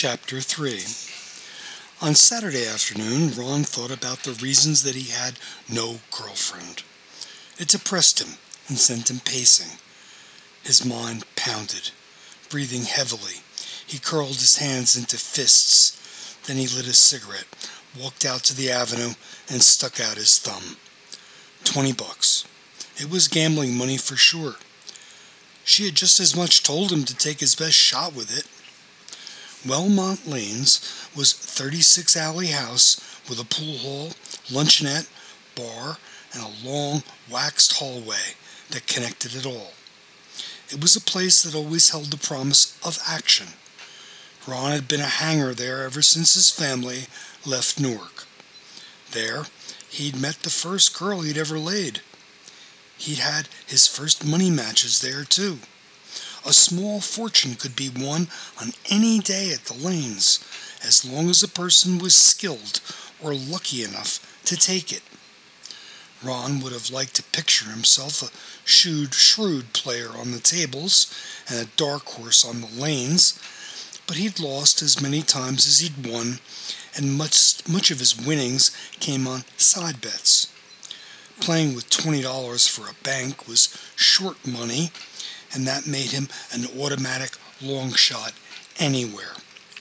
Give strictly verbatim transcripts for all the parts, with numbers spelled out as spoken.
Chapter three. On Saturday afternoon, Ron thought about the reasons that he had no girlfriend. It depressed him and sent him pacing. His mind pounded. Breathing heavily, he curled his hands into fists. Then he lit a cigarette, walked out to the avenue, and stuck out his thumb. Twenty bucks. It was gambling money for sure. She had just as much told him to take his best shot with it. Wellmont Lanes was a thirty-six alley house with a pool hall, luncheonette, bar, and a long, waxed hallway that connected it all. It was a place that always held the promise of action. Ron had been a hanger there ever since his family left Newark. There, he'd met the first girl he'd ever laid. He'd had his first money matches there, too. A small fortune could be won on any day at the lanes, as long as a person was skilled or lucky enough to take it. Ron would have liked to picture himself a shrewd, shrewd player on the tables and a dark horse on the lanes, but he'd lost as many times as he'd won, and much, much of his winnings came on side bets. Playing with twenty dollars for a bank was short money, and that made him an automatic long shot anywhere.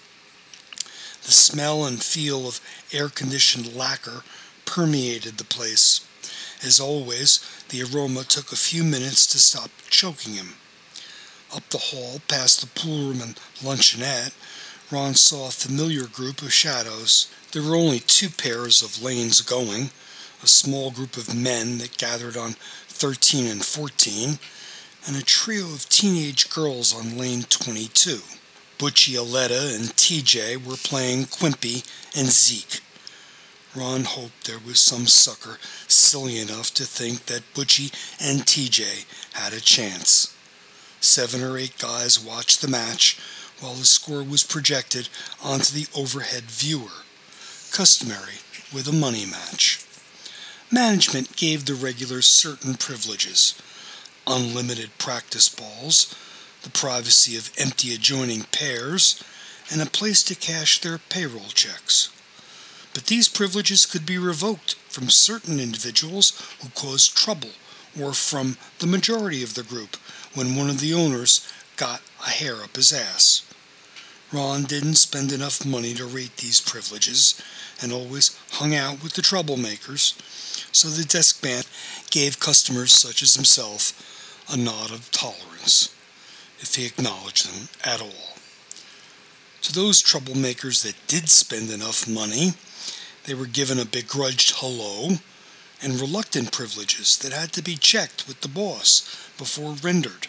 The smell and feel of air-conditioned lacquer permeated the place. As always, the aroma took a few minutes to stop choking him. Up the hall, past the poolroom and luncheonette, Ron saw a familiar group of shadows. There were only two pairs of lanes going, a small group of men that gathered on thirteen and fourteen, and a trio of teenage girls on lane twenty-two. Butchie, Aletta, and T J were playing Quimpy and Zeke. Ron hoped there was some sucker silly enough to think that Butchie and T J had a chance. Seven or eight guys watched the match while the score was projected onto the overhead viewer, customary with a money match. Management gave the regulars certain privileges: unlimited practice balls, the privacy of empty adjoining pairs, and a place to cash their payroll checks. But these privileges could be revoked from certain individuals who caused trouble, or from the majority of the group when one of the owners got a hair up his ass. Ron didn't spend enough money to rate these privileges, and always hung out with the troublemakers, so the desk man gave customers such as himself a nod of tolerance, if he acknowledged them at all. To those troublemakers that did spend enough money, they were given a begrudged hello and reluctant privileges that had to be checked with the boss before rendered.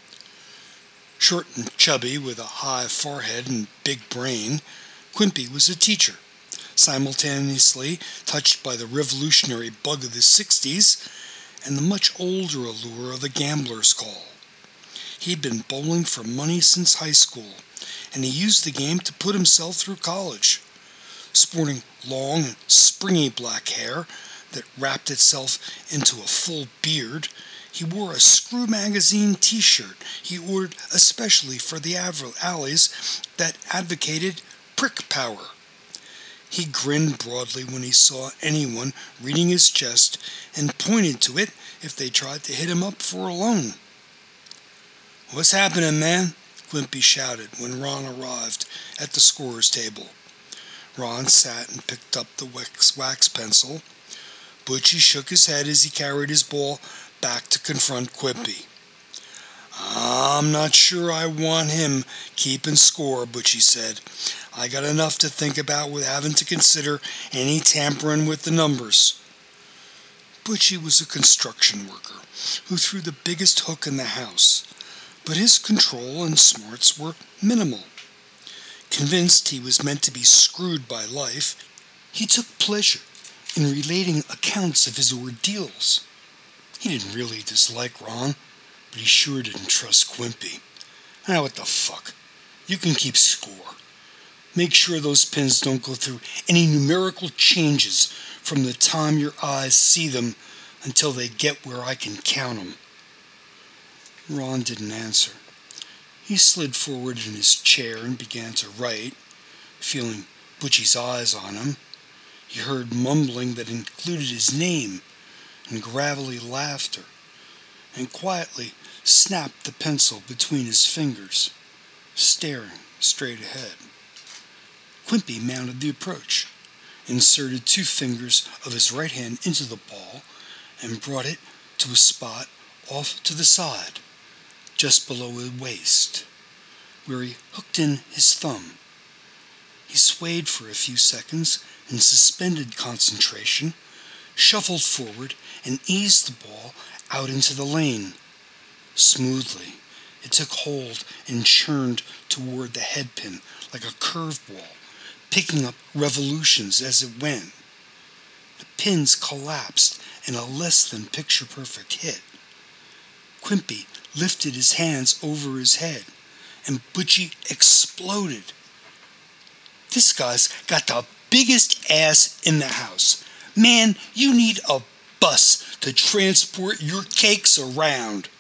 Short and chubby, with a high forehead and big brain, Quimpy was a teacher, simultaneously touched by the revolutionary bug of the sixties and the much older allure of a gambler's call. He'd been bowling for money since high school, and he used the game to put himself through college. Sporting long and springy black hair that wrapped itself into a full beard, he wore a Screw Magazine t-shirt he ordered especially for the alleys that advocated prick power. He grinned broadly when he saw anyone reading his chest and pointed to it if they tried to hit him up for a loan. "What's happening, man?" Quimpy shouted when Ron arrived at the scorer's table. Ron sat and picked up the wax, wax pencil. Butchie shook his head as he carried his ball back to confront Quimpy. "I'm not sure I want him keeping score," Butchie said. "I got enough to think about with having to consider any tampering with the numbers." Butchie was a construction worker who threw the biggest hook in the house, but his control and smarts were minimal. Convinced he was meant to be screwed by life, he took pleasure in relating accounts of his ordeals. He didn't really dislike Ron, but he sure didn't trust Quimpy. "Ah, what the fuck? You can keep score. Make sure those pins don't go through any numerical changes from the time your eyes see them until they get where I can count them." Ron didn't answer. He slid forward in his chair and began to write. feeling Butchie's eyes on him. He heard mumbling that included his name and gravelly laughter, and quietly snapped the pencil between his fingers, staring straight ahead. Quimpy mounted the approach, inserted two fingers of his right hand into the ball, and brought it to a spot off to the side, just below his waist, where he hooked in his thumb. He swayed for a few seconds in suspended concentration, shuffled forward, and eased the ball out into the lane. Smoothly, it took hold and churned toward the headpin like a curveball, picking up revolutions as it went. The pins collapsed in a less than picture-perfect hit. Quimpy lifted his hands over his head, and Butchie exploded. This guy's got the biggest ass in the house. Man, you need a bus to transport your cakes around.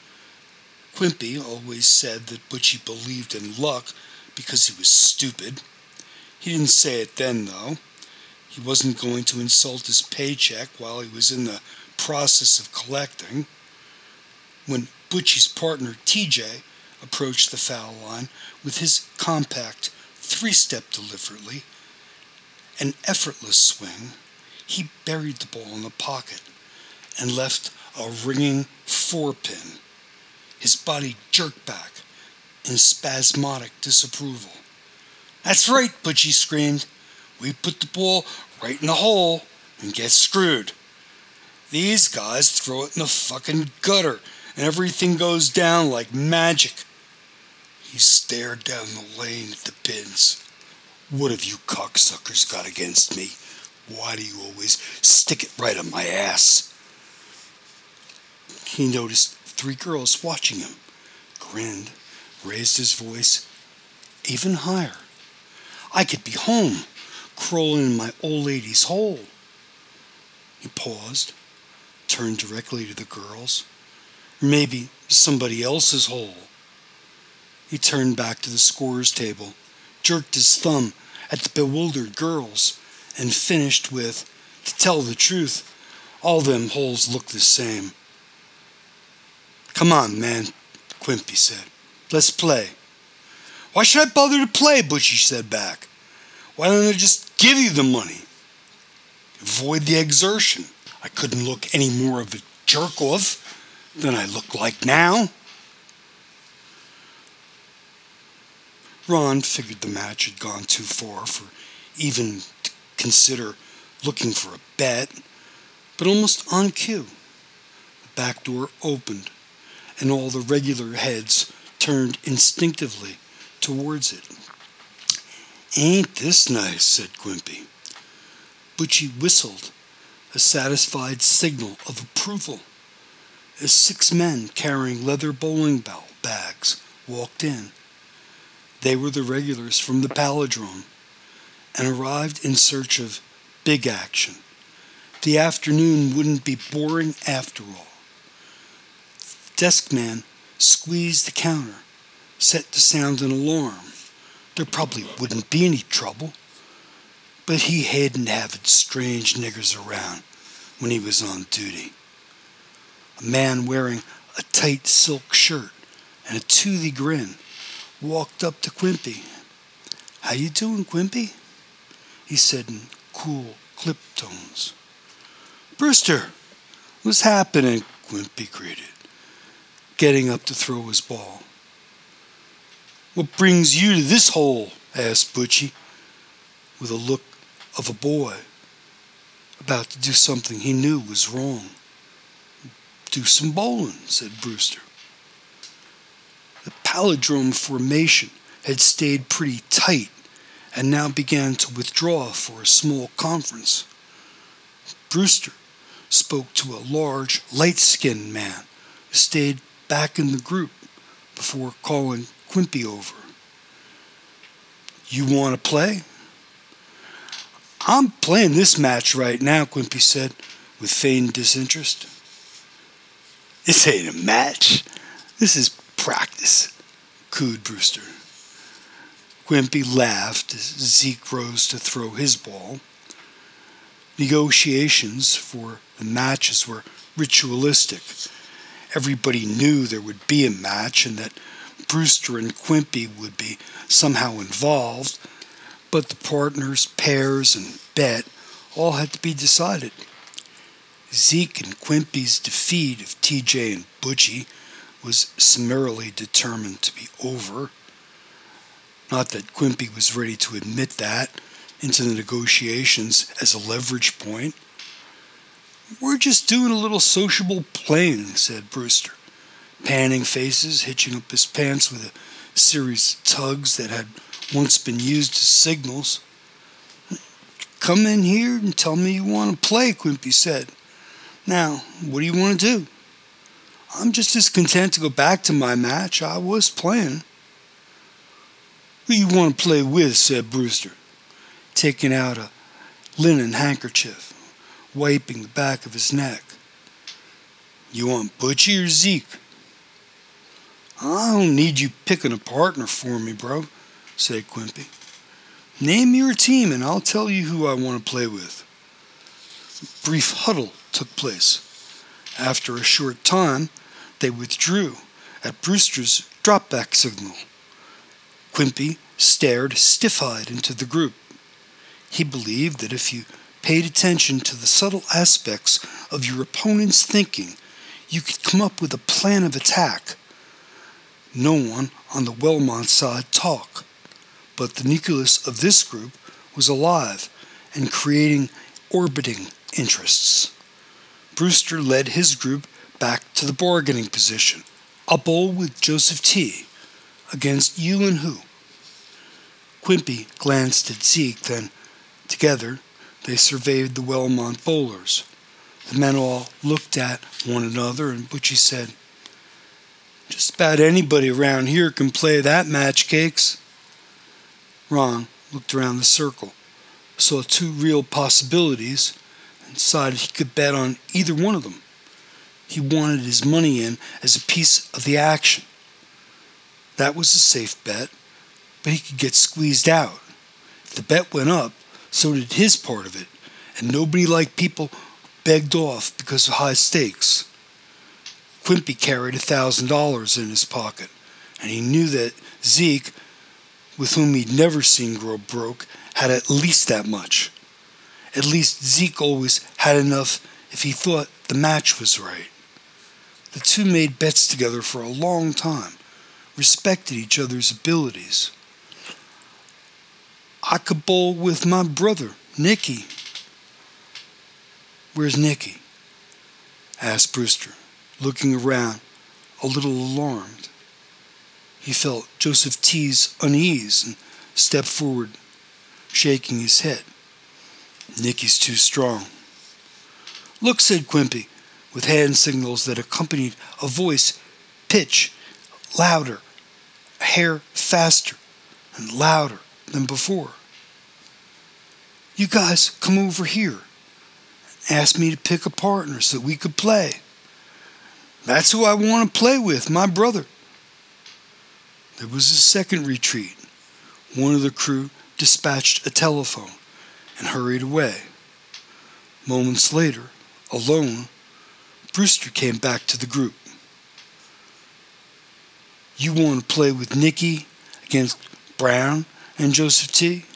Quimpy always said that Butchie believed in luck because he was stupid. He didn't say it then, though. He wasn't going to insult his paycheck while he was in the process of collecting. When Butchie's partner, T J, approached the foul line with his compact three-step deliberately, an effortless swing, he buried the ball in the pocket and left a ringing four-pin. His body jerked back in spasmodic disapproval. "That's right," Butchie screamed. "We put the ball right in the hole and get screwed. These guys throw it in the fucking gutter and everything goes down like magic." He stared down the lane at the pins. "What have you cocksuckers got against me? Why do you always stick it right on my ass?" He noticed three girls watching him, grinned, raised his voice even higher. "I could be home, crawling in my old lady's hole." He paused, turned directly to the girls. Maybe somebody else's hole. He turned back to the scorer's table, jerked his thumb at the bewildered girls, and finished with, "To tell the truth, all them holes look the same." "Come on, man," Quimpy said. "Let's play." "Why should I bother to play?" Butchie said back. "Why don't I just give you the money? Avoid the exertion. I couldn't look any more of a jerk-off than I look like now." Ron figured the match had gone too far for even to consider looking for a bet, but almost on cue, the back door opened, and all the regular heads turned instinctively towards it. "Ain't this nice?" said Quimpy. Butchie whistled, a satisfied signal of approval, as six men carrying leather bowling ball bags walked in. They were the regulars from the Palindrome, and arrived in search of big action. The afternoon wouldn't be boring after all. The desk man squeezed the counter, set to sound an alarm. There probably wouldn't be any trouble, but he hated having strange niggers around when he was on duty. A man wearing a tight silk shirt and a toothy grin walked up to Quimpy. "How you doing, Quimpy?" he said in cool, clipped tones. "Brewster, what's happening?" Quimpy greeted, getting up to throw his ball. "What brings you to this hole?" asked Butchie, with a look of a boy about to do something he knew was wrong. "Do some bowling," said Brewster. The Palindrome formation had stayed pretty tight and now began to withdraw for a small conference. Brewster spoke to a large, light-skinned man who stayed back in the group before calling Quimpy over. "You want to play?" "I'm playing this match right now," Quimpy said with feigned disinterest. "This ain't a match. This is practice," cooed Brewster. Quimby laughed as Zeke rose to throw his ball. Negotiations for the matches were ritualistic. Everybody knew there would be a match and that Brewster and Quimby would be somehow involved, but the partners, pairs, and bet all had to be decided. Zeke and Quimby's defeat of T J and Butchie was summarily determined to be over. Not that Quimby was ready to admit that into the negotiations as a leverage point. "We're just doing a little sociable playing," said Brewster, panning faces, hitching up his pants with a series of tugs that had once been used as signals. "Come in here and tell me you want to play," Quimby said. "Now, what do you want to do?" "I'm just as content to go back to my match I was playing." "Who you want to play with?" said Brewster, taking out a linen handkerchief, wiping the back of his neck. "You want Butchie or Zeke?" "I don't need you picking a partner for me, bro," said Quimby. "Name your team and I'll tell you who I want to play with." A brief huddle took place. After a short time, they withdrew at Brewster's drop-back signal. Quimby stared stiff-eyed into the group. He believed that if you paid attention to the subtle aspects of your opponent's thinking, you could come up with a plan of attack. No one on the Wellmont side talked, but the nucleus of this group was alive and creating orbiting interests. Brewster led his group back to the bargaining position. "I'll bowl with Joseph T. against you and who?" Quimby glanced at Zeke, then together they surveyed the Wellmont bowlers. The men all looked at one another, and Butchie said, "Just about anybody around here can play that match, Cakes." Ron looked around the circle, saw two real possibilities, and decided he could bet on either one of them. He wanted his money in as a piece of the action. That was a safe bet, but he could get squeezed out. If the bet went up, so did his part of it, and nobody liked people who begged off because of high stakes. Quimby carried a thousand dollars in his pocket, and he knew that Zeke, with whom he'd never seen grow broke, had at least that much. At least Zeke always had enough if he thought the match was right. The two made bets together for a long time, respected each other's abilities. "I could bowl with my brother, Nicky." "Where's Nicky?" asked Brewster, looking around, a little alarmed. He felt Joseph T's unease and stepped forward, shaking his head. "Nicky's too strong." "Look," said Quimby, with hand signals that accompanied a voice, pitch, louder, a hair faster and louder than before. "You guys come over here. Asked me to pick a partner so we could play." "That's who I want to play with, my brother." There was a second retreat. One of the crew dispatched a telephone and hurried away. Moments later, alone, Brewster came back to the group. "You want to play with Nicky against Brown and Joseph T?"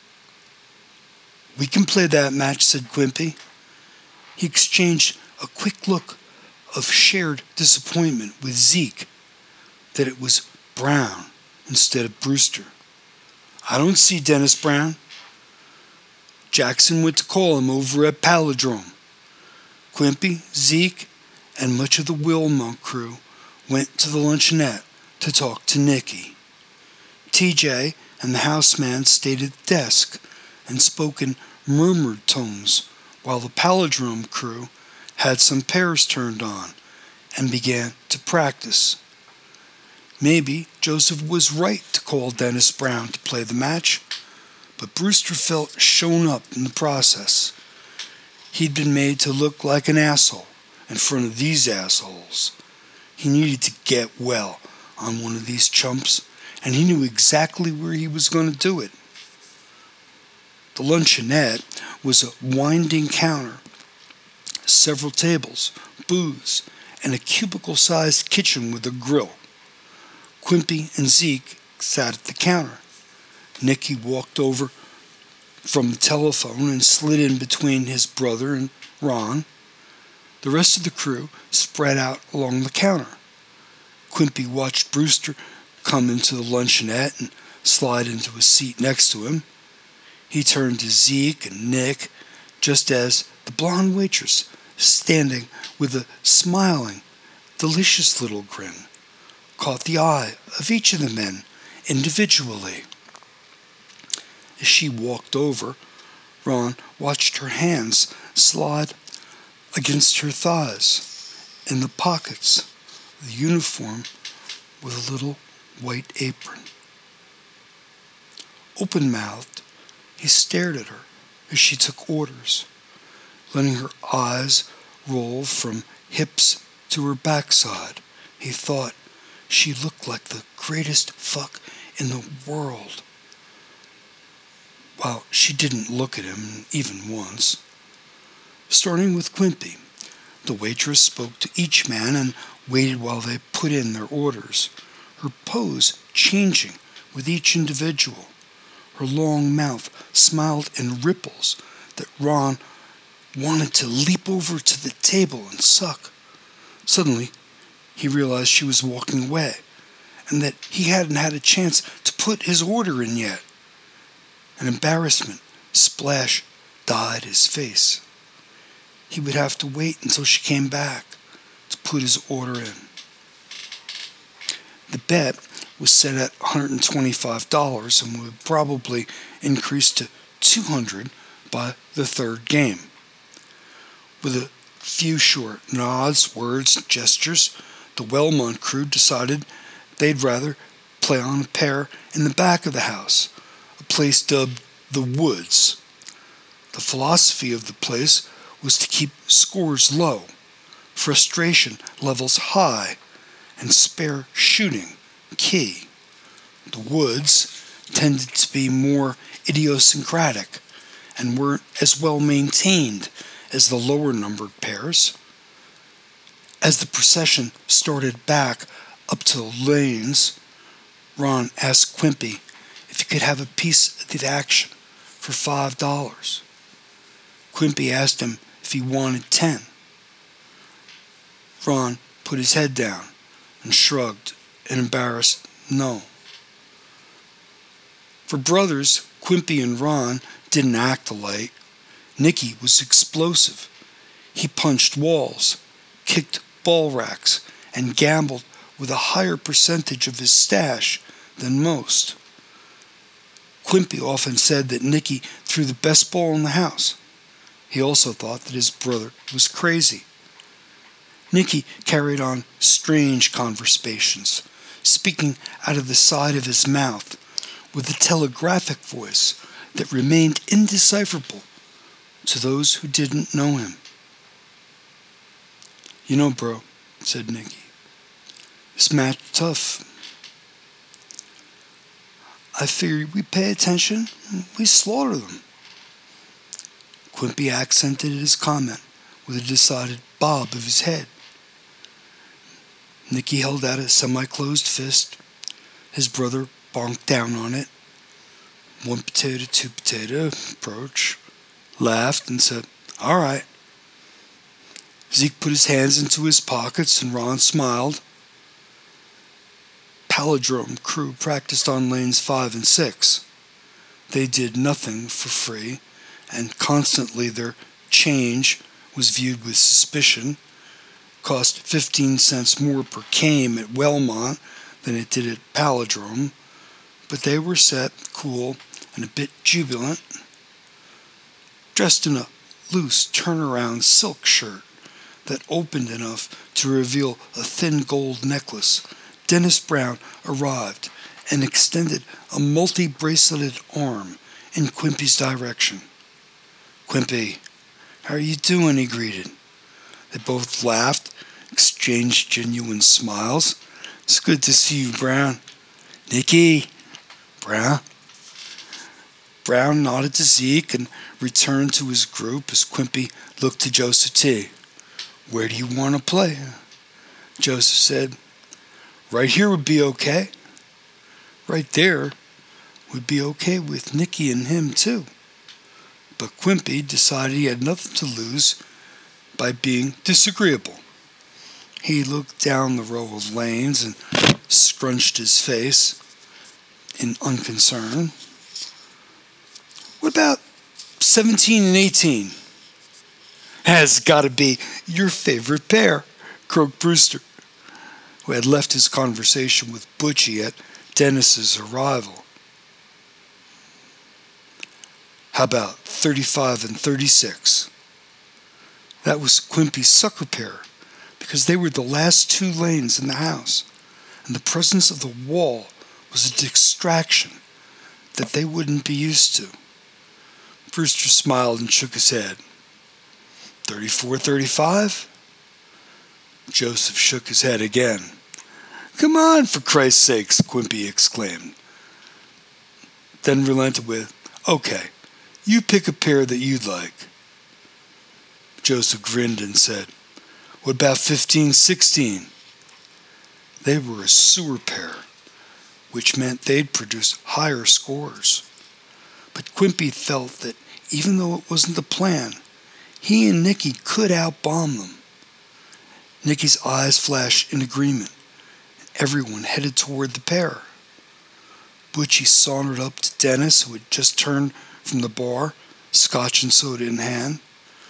"We can play that match," said Quimby. He exchanged a quick look of shared disappointment with Zeke that it was Brown instead of Brewster. "I don't see Dennis Brown." Jackson went to call him over at Palindrome. Quimby, Zeke, and much of the Wellmont crew went to the luncheonette to talk to Nicky. T J and the houseman stayed at the desk and spoke in murmured tones while the Palindrome crew had some pairs turned on and began to practice. Maybe Joseph was right to call Dennis Brown to play the match, but Brewster felt shown up in the process. He'd been made to look like an asshole in front of these assholes. He needed to get well on one of these chumps and he knew exactly where he was going to do it. The luncheonette was a winding counter, several tables, booths, and a cubicle-sized kitchen with a grill. Quimpy and Zeke sat at the counter. Nicky walked over from the telephone and slid in between his brother and Ron. The rest of the crew spread out along the counter. Quimpy watched Brewster come into the luncheonette and slide into a seat next to him. He turned to Zeke and Nick just as the blonde waitress, standing with a smiling, delicious little grin, caught the eye of each of the men individually. As she walked over, Ron watched her hands slide against her thighs in the pockets of the uniform with a little white apron. Open-mouthed, he stared at her as she took orders, letting her eyes roll from hips to her backside. He thought she looked like the greatest fuck in the world. While she didn't look at him even once. Starting with Quimpy, the waitress spoke to each man and waited while they put in their orders, her pose changing with each individual. Her long mouth smiled in ripples that Ron wanted to leap over to the table and suck. Suddenly, he realized she was walking away, and that he hadn't had a chance to put his order in yet. An embarrassment splash dyed his face. He would have to wait until she came back to put his order in. The bet was set at one hundred twenty-five dollars and would probably increase to two hundred dollars by the third game. With a few short nods, words, and gestures, the Wellmont crew decided they'd rather play on a pair in the back of the house, a place dubbed the Woods. The philosophy of the place was to keep scores low, frustration levels high, and spare shooting key. The Woods tended to be more idiosyncratic and weren't as well maintained as the lower numbered pairs. As the procession started back up to the lanes, Ron asked Quimpy if he could have a piece of the action for five dollars. Quimpy asked him if he wanted ten. Ron put his head down and shrugged an embarrassed no. For brothers, Quimpy and Ron didn't act alike. Nicky was explosive. He punched walls, kicked ball racks, and gambled with a higher percentage of his stash than most. Quimpy often said that Nicky threw the best ball in the house. He also thought that his brother was crazy. Nicky carried on strange conversations, speaking out of the side of his mouth with a telegraphic voice that remained indecipherable to those who didn't know him. "You know, bro," said Nicky, "this match is tough. I figure we pay attention, we slaughter them." Quimpy accented his comment with a decided bob of his head. Nicky held out a semi-closed fist. His brother bonked down on it. One potato, two potato approach, laughed and said, "All right." Zeke put his hands into his pockets and Ron smiled. Palindrome crew practiced on lanes five and six. They did nothing for free, and constantly their change was viewed with suspicion. Cost fifteen cents more per game at Wellmont than it did at Palindrome, but they were set, cool, and a bit jubilant. Dressed in a loose turnaround silk shirt that opened enough to reveal a thin gold necklace, Dennis Brown arrived and extended a multi-braceleted arm in Quimpy's direction. "Quimpy, how are you doing?" he greeted. They both laughed, exchanged genuine smiles. "It's good to see you, Brown. Nicky, Brown. Brown nodded to Zeke and returned to his group as Quimby looked to Joseph T. Where do you want to play? Joseph said, right here would be okay. Right there would be okay with Nicky and him too. But Quimby decided he had nothing to lose by being disagreeable. He looked down the row of lanes and scrunched his face in unconcern. What about seventeen and eighteen? Has got to be your favorite pair, croaked Brewster, who had left his conversation with Butchie at Dennis's arrival. How about thirty-five and thirty-six? That was Quimby's sucker pair, because they were the last two lanes in the house, and the presence of the wall was a distraction that they wouldn't be used to. Brewster smiled and shook his head. thirty-four thirty-five? Joseph shook his head again. Come on, for Christ's sakes, Quimby exclaimed. Then relented with, okay, you pick a pair that you'd like. Joseph grinned and said, what about fifteen sixteen? They were a sewer pair, which meant they'd produce higher scores. But Quimby felt that even though it wasn't the plan, he and Nicky could outbomb them. Nicky's eyes flashed in agreement, and everyone headed toward the pair. Butchie sauntered up to Dennis, who had just turned from the bar, scotch and soda in hand.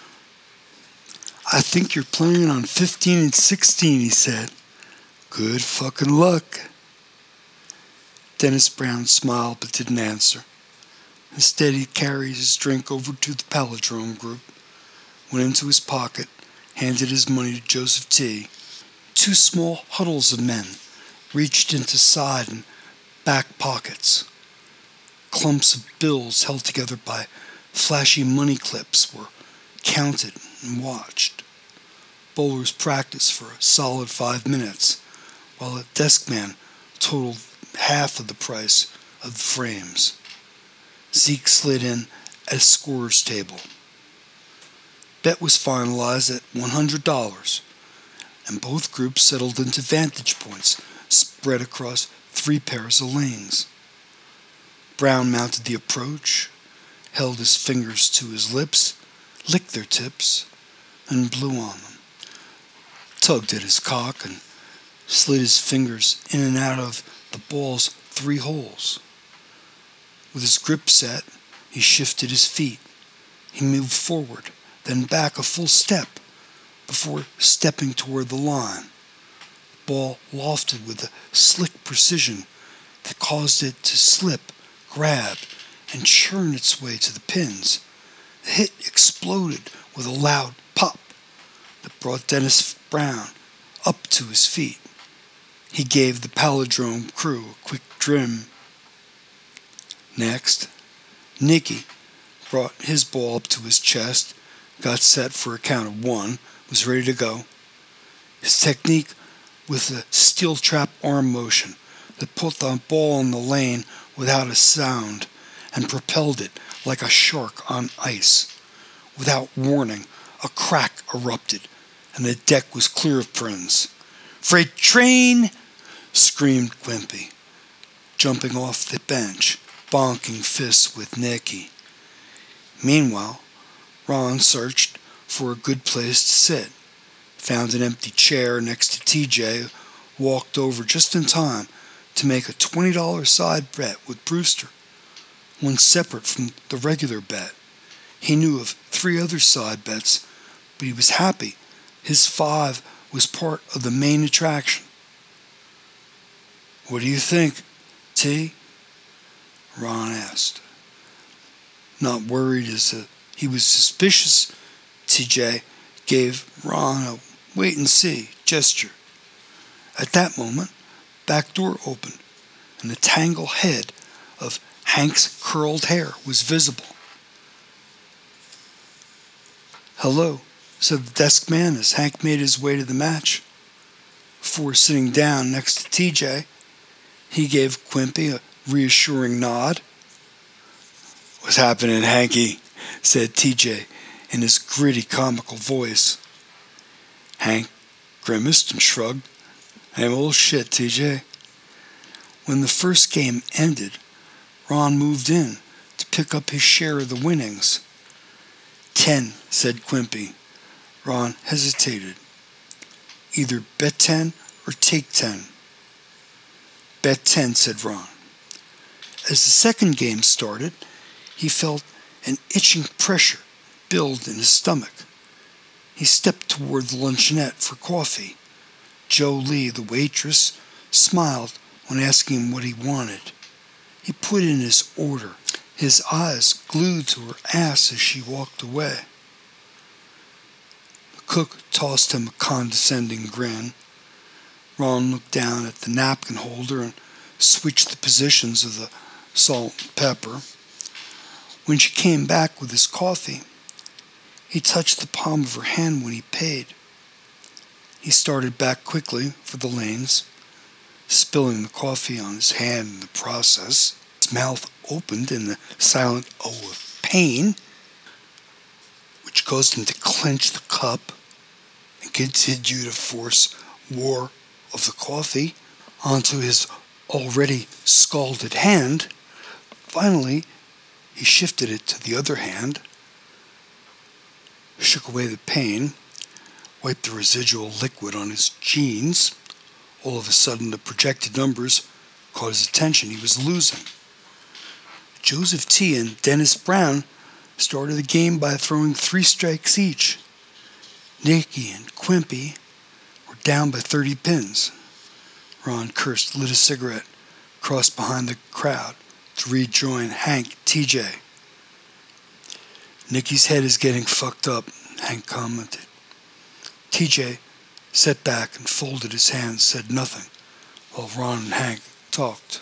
I think you're playing on fifteen and sixteen, he said. Good fucking luck. Dennis Brown smiled but didn't answer. Instead, he carried his drink over to the Palindrome group, went into his pocket, handed his money to Joseph T. Two small huddles of men reached into side and back pockets. Clumps of bills held together by flashy money clips were counted and watched. Bowlers practiced for a solid five minutes, while a desk man totaled half of the price of the frames. Zeke slid in at a scorer's table. Bet was finalized at one hundred dollars, and both groups settled into vantage points spread across three pairs of lanes. Brown mounted the approach, held his fingers to his lips, licked their tips, and blew on them, tugged at his cock, and slid his fingers in and out of the ball's three holes. With his grip set, he shifted his feet. He moved forward, then back a full step, before stepping toward the line. The ball lofted with a slick precision that caused it to slip, grab, and churn its way to the pins. The hit exploded with a loud pop that brought Dennis Brown up to his feet. He gave the Palindrome crew a quick trim. Next, Nicky brought his ball up to his chest, got set for a count of one, was ready to go. His technique with a steel trap arm motion that put the ball in the lane without a sound and propelled it like a shark on ice. Without warning, a crack erupted, and the deck was clear of pins. Freight train! Screamed Quimby, jumping off the bench, bonking fists with Nicky. Meanwhile, Ron searched for a good place to sit, found an empty chair next to T J, walked over just in time to make a twenty dollars side bet with Brewster, one separate from the regular bet. He knew of three other side bets, but he was happy his five was part of the main attraction. What do you think, T? Ron asked. Not worried as a, he was suspicious, T J gave Ron a wait-and-see gesture. At that moment, back door opened, and the tangled head of Hank's curled hair was visible. Hello, said the desk man as Hank made his way to the match. Before sitting down next to T J, He gave Quimby a reassuring nod. "What's happening, Hanky?" said T J in his gritty comical voice. Hank grimaced and shrugged. "Same old shit, T J." When the first game ended, Ron moved in to pick up his share of the winnings. "Ten," said Quimby. Ron hesitated. "Either bet ten or take ten." "Bet ten," said Ron. As the second game started, he felt an itching pressure build in his stomach. He stepped toward the luncheonette for coffee. Joe Lee, the waitress, smiled when asking him what he wanted. He put in his order, his eyes glued to her ass as she walked away. The cook tossed him a condescending grin. Ron looked down at the napkin holder and switched the positions of the salt and pepper. When she came back with his coffee, he touched the palm of her hand when he paid. He started back quickly for the lanes, spilling the coffee on his hand in the process. His mouth opened in the silent O of pain, which caused him to clench the cup and continue to force more of the coffee onto his already scalded hand. Finally, he shifted it to the other hand, shook away the pain, wiped the residual liquid on his jeans. All of a sudden, the projected numbers caught his attention. He was losing. Joseph T. and Dennis Brown started the game by throwing three strikes each. Nicky and Quimby were down by thirty pins. Ron cursed, lit a cigarette, crossed behind the crowd to rejoin Hank, T J. "Nicky's head is getting fucked up," Hank commented. T J sat back and folded his hands, said nothing, while Ron and Hank talked.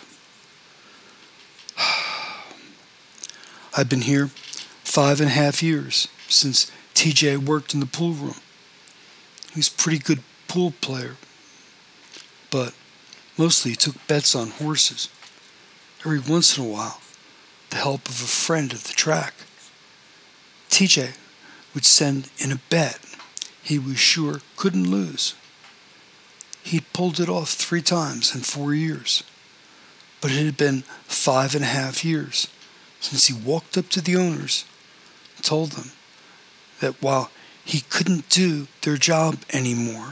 "I've been here five and a half years, since T J worked in the pool room. He's a pretty good pool player, but mostly he took bets on horses. Every once in a while, the help of a friend at the track. T J would send in a bet he was sure couldn't lose. He'd pulled it off three times in four years, but it had been five and a half years since he walked up to the owners and told them that while he couldn't do their job anymore,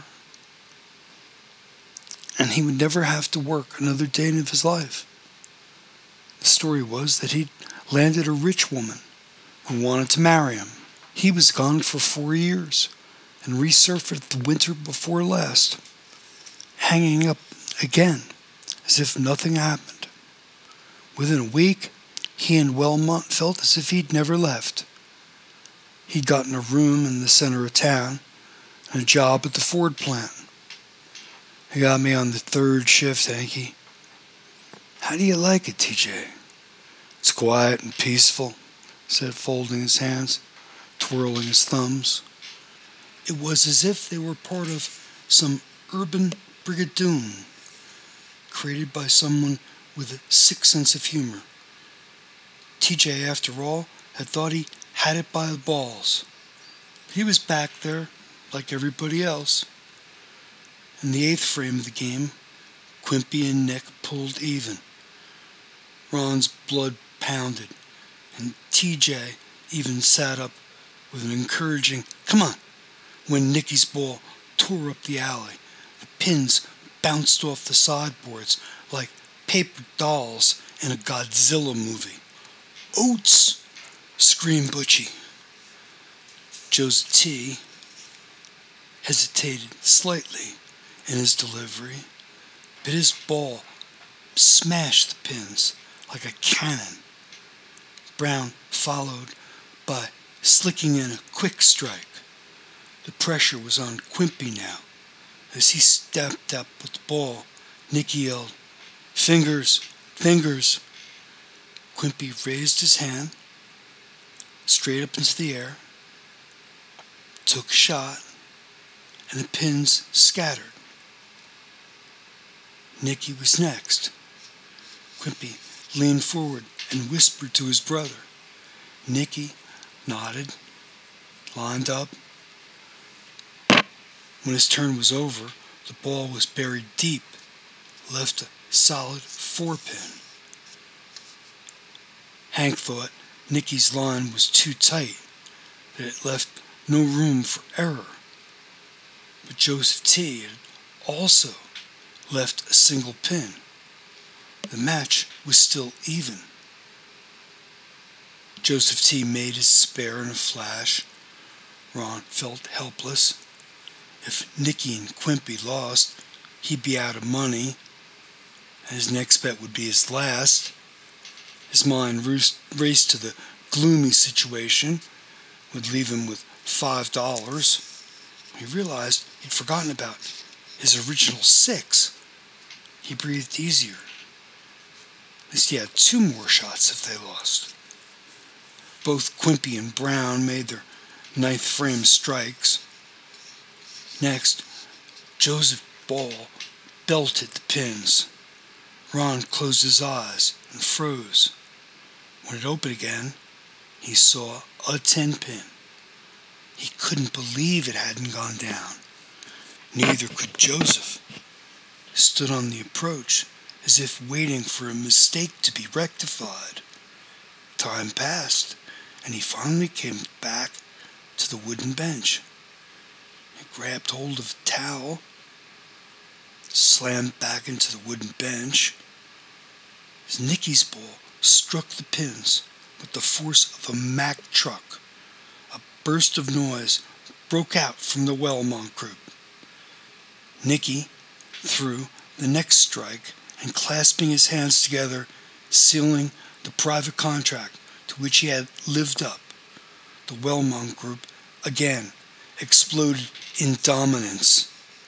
and he would never have to work another day of his life. The story was that he'd landed a rich woman who wanted to marry him. He was gone for four years and resurfaced the winter before last, hanging up again as if nothing happened. Within a week, he and Wellmont felt as if he'd never left. He'd gotten a room in the center of town and a job at the Ford plant. He got me on the third shift, Hanky. How do you like it, T J? It's quiet and peaceful, said, folding his hands, twirling his thumbs. It was as if they were part of some urban brigadoon created by someone with a sick sense of humor. T J, after all, had thought he had it by the balls. He was back there, like everybody else. In the eighth frame of the game, Quimby and Nick pulled even. Ron's blood pounded, and T J even sat up with an encouraging, "Come on," when Nicky's ball tore up the alley. The pins bounced off the sideboards like paper dolls in a Godzilla movie. "Oats!" screamed Butchie. Joseph T. hesitated slightly in his delivery, but his ball smashed the pins like a cannon. Brown followed by slicking in a quick strike. The pressure was on Quimby now. As he stepped up with the ball, Nicky yelled, "Fingers! Fingers!" Quimby raised his hand straight up into the air, took a shot, and the pins scattered. Nicky was next. Quimby leaned forward and whispered to his brother. Nicky nodded, lined up. When his turn was over, the ball was buried deep, left a solid four-pin. Hank thought Nicky's line was too tight, that it left no room for error. But Joseph T. had also left a single pin. The match was still even. Joseph T. made his spare in a flash. Ron felt helpless. If Nicky and Quimby lost, he'd be out of money. His next bet would be his last. His mind raced to the gloomy situation, would leave him with five dollars. He realized he'd forgotten about his original six. He breathed easier. At least he had two more shots if they lost. Both Quimby and Brown made their ninth frame strikes. Next, Joseph Ball belted the pins. Ron closed his eyes and froze. When it opened again, he saw a ten-pin. He couldn't believe it hadn't gone down. Neither could Joseph. He stood on the approach as if waiting for a mistake to be rectified. Time passed, and he finally came back to the wooden bench. He grabbed hold of a towel, slammed back into the wooden bench. As Nicky's ball struck the pins with the force of a Mack truck, a burst of noise broke out from the Wellmont group. Nicky threw the next strike and, clasping his hands together, sealing the private contract to which he had lived up, the Wellmont group again exploded in dominance.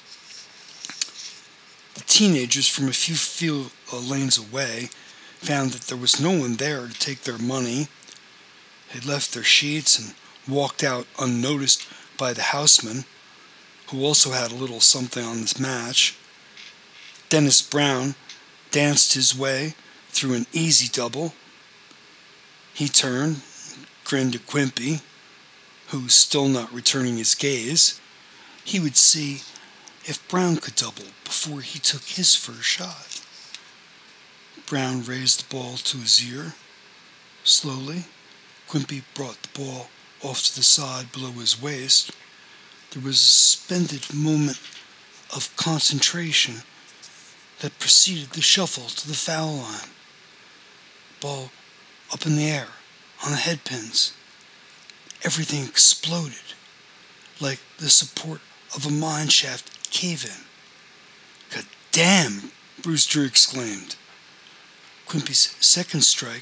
The teenagers from a few field uh, lanes away found that there was no one there to take their money. They left their sheets and walked out unnoticed by the houseman, who also had a little something on this match. Dennis Brown danced his way through an easy double. He turned, grinned at Quimby, who was still not returning his gaze. He would see if Brown could double before he took his first shot. Brown raised the ball to his ear. Slowly, Quimby brought the ball off to the side below his waist. There was a suspended moment of concentration that preceded the shuffle to the foul line. Ball up in the air, on the headpins. Everything exploded, like the support of a mine shaft cave-in. "God damn!" Brewster exclaimed. Quimby's second strike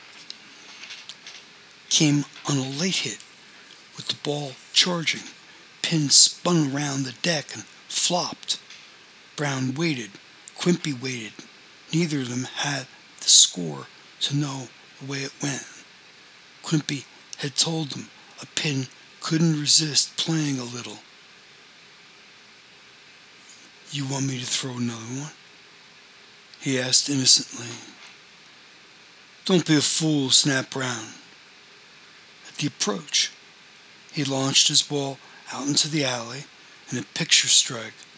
came on a late hit, with the ball charging. Pins spun around the deck and flopped. Brown waited. Quimby waited. Neither of them had the score to know the way it went. Quimby had told them a pin couldn't resist playing a little. "You want me to throw another one?" he asked innocently. "Don't be a fool," snapped Brown. At the approach, he launched his ball out into the alley, and a picture strike